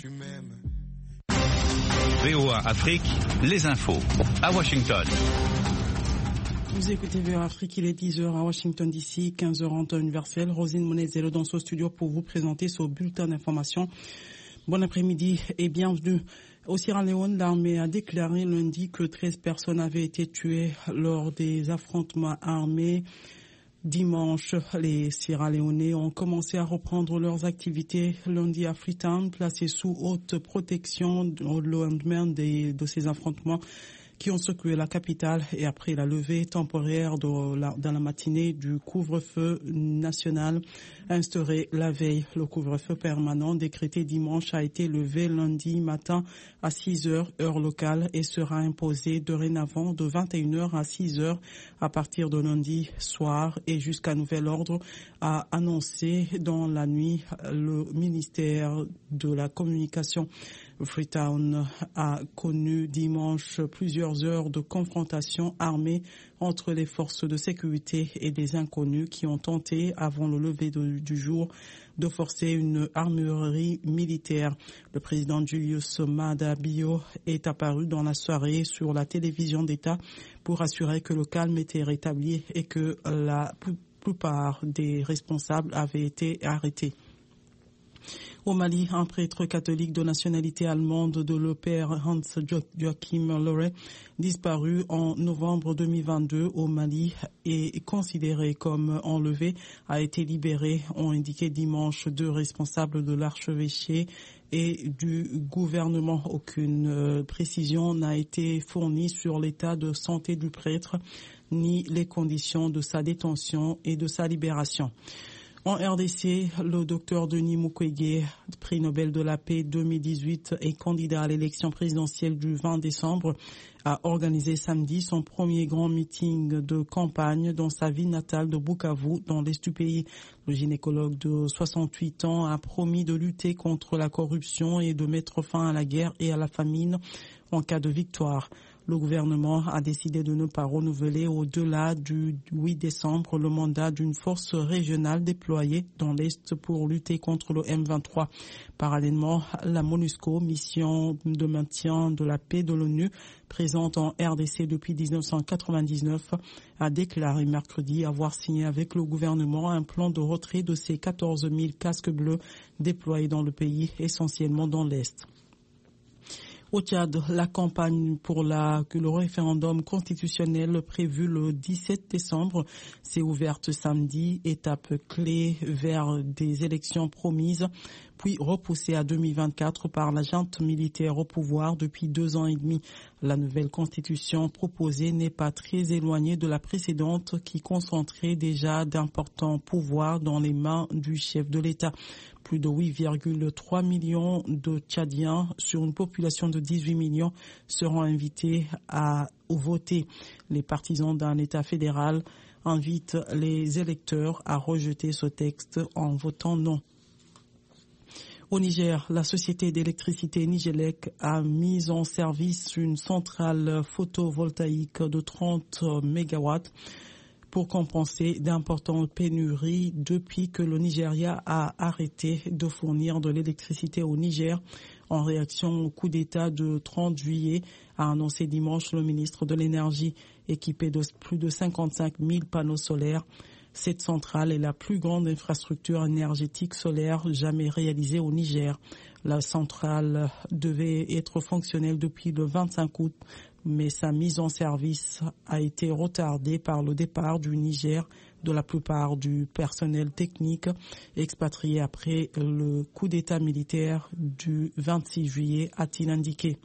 VOA Afrique, les infos. À Washington. Vous écoutez VOA Afrique, il est 10h à Washington DC, 15h en temps universel. Rosine Monezero dans ce studio pour vous présenter ce bulletin d'information. Bon après-midi et bienvenue. Au Sierra Leone, l'armée a déclaré lundi que 13 personnes avaient été tuées lors des affrontements armés. Dimanche, les Sierra-Léonais ont commencé à reprendre leurs activités lundi à Freetown, placés sous haute protection au lendemain de ces affrontements qui ont secoué la capitale et après la levée temporaire dans la matinée du couvre-feu national instauré la veille. Le couvre-feu permanent décrété dimanche a été levé lundi matin à 6h heure locale et sera imposé dorénavant de 21h à 6h à partir de lundi soir et jusqu'à nouvel ordre, a annoncé dans la nuit le ministère de la Communication. Freetown a connu dimanche plusieurs heures de confrontation armée entre les forces de sécurité et des inconnus qui ont tenté, avant le lever du jour, de forcer une armurerie militaire. Le président Julius Maada Bio est apparu dans la soirée sur la télévision d'État pour assurer que le calme était rétabli et que la plupart des responsables avaient été arrêtés. Au Mali, un prêtre catholique de nationalité allemande de le père Hans Joachim Lore, disparu en novembre 2022 au Mali et considéré comme enlevé, a été libéré, ont indiqué dimanche deux responsables de l'archevêché et du gouvernement. Aucune précision n'a été fournie sur l'état de santé du prêtre ni les conditions de sa détention et de sa libération. En RDC, le docteur Denis Mukwege, prix Nobel de la paix 2018 et candidat à l'élection présidentielle du 20 décembre, a organisé samedi son premier grand meeting de campagne dans sa ville natale de Bukavu, dans l'est du pays. Le gynécologue de 68 ans a promis de lutter contre la corruption et de mettre fin à la guerre et à la famine en cas de victoire. Le gouvernement a décidé de ne pas renouveler au-delà du 8 décembre le mandat d'une force régionale déployée dans l'Est pour lutter contre le M23. Parallèlement, la MONUSCO, mission de maintien de la paix de l'ONU, présente en RDC depuis 1999, a déclaré mercredi avoir signé avec le gouvernement un plan de retrait de ses 14 000 casques bleus déployés dans le pays, essentiellement dans l'Est. Au Tchad, la campagne pour le référendum constitutionnel prévu le 17 décembre s'est ouverte samedi, étape clé vers des élections promises, puis repoussée à 2024 par la junte militaire au pouvoir depuis 2 ans et demi. La nouvelle constitution proposée n'est pas très éloignée de la précédente qui concentrait déjà d'importants pouvoirs dans les mains du chef de l'État. Plus de 8,3 millions de Tchadiens sur une population de 18 millions seront invités à voter. Les partisans d'un État fédéral invitent les électeurs à rejeter ce texte en votant non. Au Niger, la société d'électricité Nigélec a mis en service une centrale photovoltaïque de 30 MW pour compenser d'importantes pénuries depuis que le Nigeria a arrêté de fournir de l'électricité au Niger en réaction au coup d'État de 30 juillet, a annoncé dimanche le ministre de l'Énergie, équipé de plus de 55 000 panneaux solaires. Cette centrale est la plus grande infrastructure énergétique solaire jamais réalisée au Niger. La centrale devait être fonctionnelle depuis le 25 août, mais sa mise en service a été retardée par le départ du Niger de la plupart du personnel technique expatrié après le coup d'État militaire du 26 juillet, a-t-il indiqué.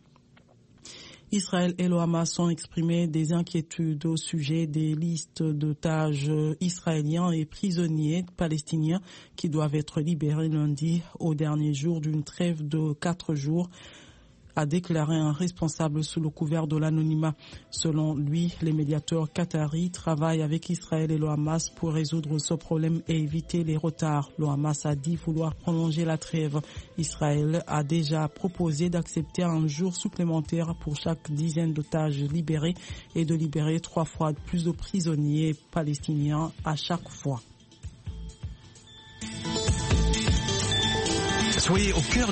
Israël et le Hamas ont exprimé des inquiétudes au sujet des listes d'otages israéliens et prisonniers palestiniens qui doivent être libérés lundi au dernier jour d'une trêve de 4 jours, a déclaré un responsable sous le couvert de l'anonymat. Selon lui, les médiateurs qataris travaillent avec Israël et le Hamas pour résoudre ce problème et éviter les retards. Le Hamas a dit vouloir prolonger la trêve. Israël a déjà proposé d'accepter un jour supplémentaire pour chaque dizaine d'otages libérés et de libérer 3 fois plus de prisonniers palestiniens à chaque fois. Soyez au cœur